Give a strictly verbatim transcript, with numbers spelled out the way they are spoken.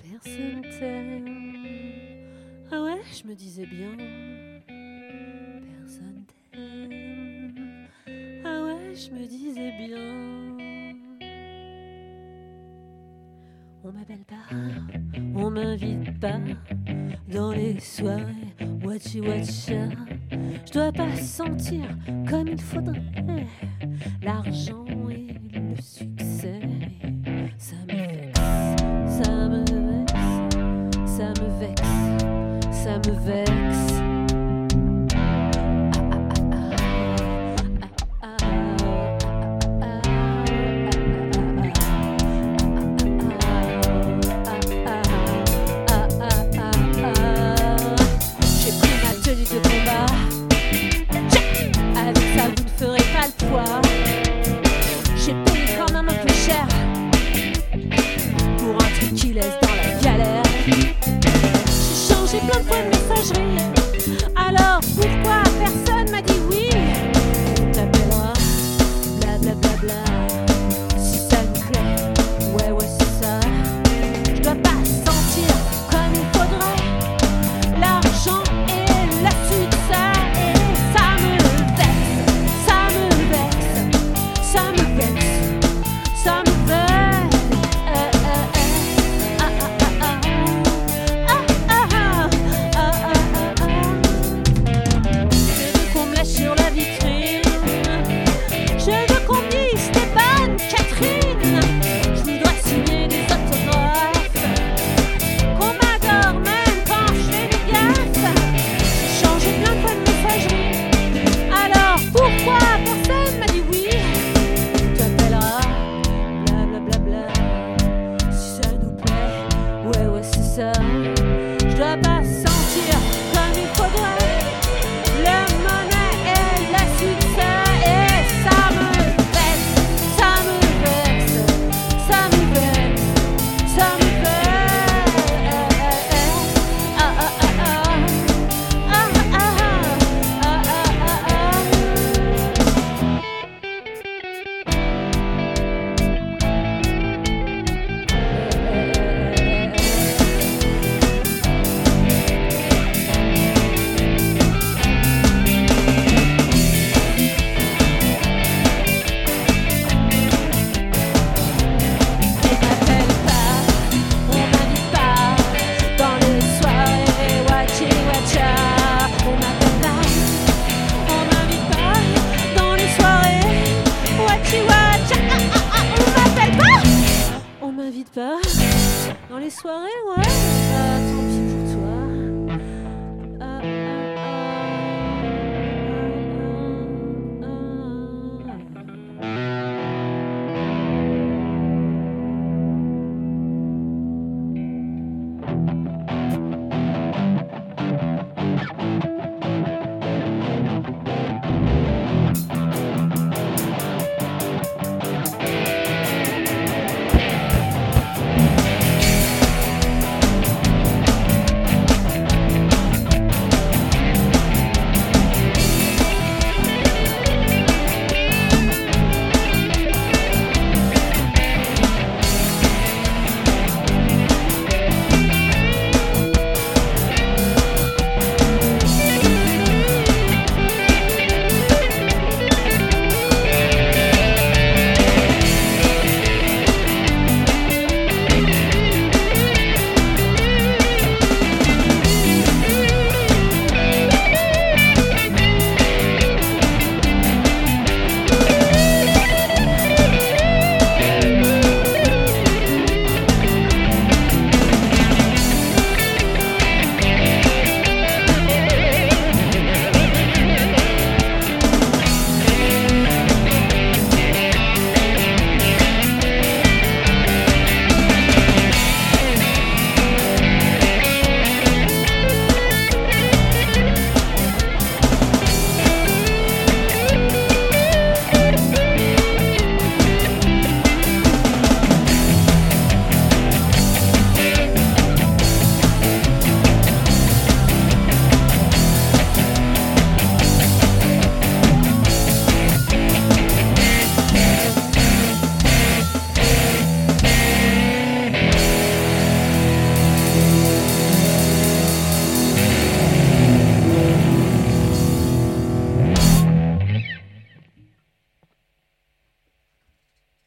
Personne t'aime. Ah ouais, je me disais bien. Personne t'aime. Ah ouais, je me disais bien. On m'appelle pas, on m'invite pas dans les soirées watchi watcha. Je dois pas sentir comme il faudrait l'argent et le succès. Ça me vexe, ça me vexe, ça me vexe, ça me vexe. J'ai payé quand même un peu cher pour un truc qui laisse dans la galère. J'ai changé plein de fois de messagerie. Alors pourquoi personne m'a dit oui? On t'appellera blablabla si ça nous plaît. Ouais ouais c'est ça. Je dois pas sentir comme il faudrait l'argent et la succès. Et ça me vexe, ça me vexe, ça me vexe, ça me vexe. Eh, eh, eh. Ah, ah, ah, ah. Ah, ah, ah. Ah, ah, ah, ah. Je veux qu'on me lâche sur la vitrine. Je veux qu'on me dise Stéphane, Catherine. Je voudrais signer des autographes. Qu'on m'adore même quand je fais des gaffes. J'ai changé plein de fois de messagerie. Alors pourquoi personne m'a dit oui? On t'appellera blablabla si ça nous plaît. Ouais ouais c'est ça. Je dois pas sentir comme il faudrait la monnaie et la succès. Et ça me vexe, ça me vexe, ça me vexe, ça me vexe. Ah ah ah ah. Ah ah ah. Ah ah ah ah. On m'appelle pas, on m'invite pas dans les soirées watchi watcha. On m'appelle pas, on m'invite pas dans les soirées watchi watcha. Ah, ah, ah, on m'appelle pas, on m'invite pas dans les soirées, ouais. Attends.